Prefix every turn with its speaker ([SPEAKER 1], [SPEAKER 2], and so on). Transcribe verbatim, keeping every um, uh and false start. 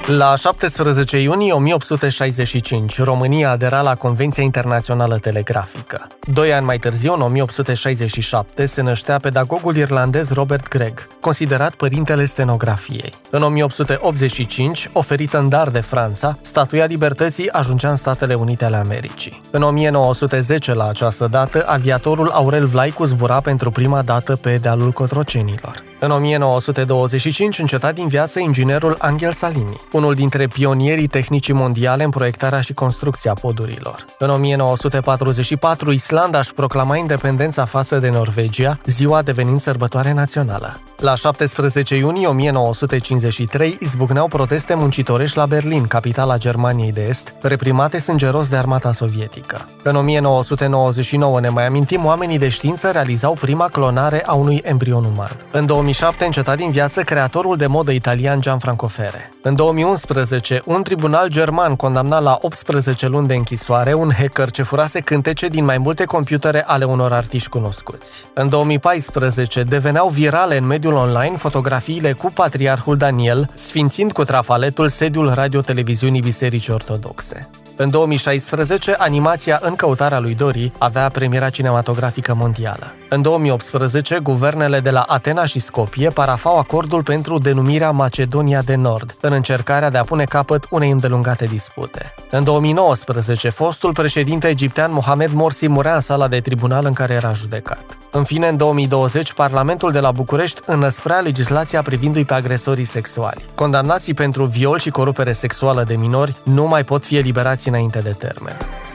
[SPEAKER 1] La șaptesprezece iunie o mie opt sute șaizeci și cinci, România adera la Convenția Internațională Telegrafică. Doi ani mai târziu, în o mie opt sute șaizeci și șapte, se năștea pedagogul irlandez Robert Gregg, considerat părintele stenografiei. În o mie opt sute optzeci și cinci, oferită în dar de Franța, Statuia Libertății ajungea în Statele Unite ale Americii. În o mie nouă sute zece, la această dată, aviatorul Aurel Vlaicu zbura pentru prima dată pe dealul Cotrocenilor. În o mie nouă sute douăzeci și cinci înceta din viață inginerul Angel Salini, unul dintre pionierii tehnicii mondiale în proiectarea și construcția podurilor. În o mie nouă sute patruzeci și patru, Islanda își proclama independența față de Norvegia, ziua devenind sărbătoare națională. La șaptesprezece iunie o mie nouă sute cincizeci și trei izbucneau proteste muncitorești la Berlin, capitala Germaniei de Est, reprimate sângeros de armata sovietică. În o mie nouă sute nouăzeci și nouă, ne mai amintim, oamenii de știință realizau prima clonare a unui embrion uman. În două mii șapte înceta din viață creatorul de modă italian Gianfranco Fere. În două mii unsprezece, un tribunal german condamna la optsprezece luni de închisoare un hacker ce furase cântece din mai multe computere ale unor artiști cunoscuți. În două mii paisprezece, deveneau virale în mediul online fotografiile cu patriarhul Daniel, sfințind cu trafaletul sediul radio-televiziunii Bisericii Ortodoxe. În două mii șaisprezece, animația În căutarea lui Dory avea premiera cinematografică mondială. În două mii optsprezece, guvernele de la Atena și Skopje parafau acordul pentru denumirea Macedonia de Nord, în încercarea de a pune capăt unei îndelungate dispute. În două mii nouăsprezece, fostul președinte egiptean Mohamed Morsi murea în sala de tribunal în care era judecat. În fine, în două mii douăzeci, Parlamentul de la București înăsprea legislația privindu-i pe agresorii sexuali. Condamnații pentru viol și corupere sexuală de minori nu mai pot fi eliberați înainte de termen.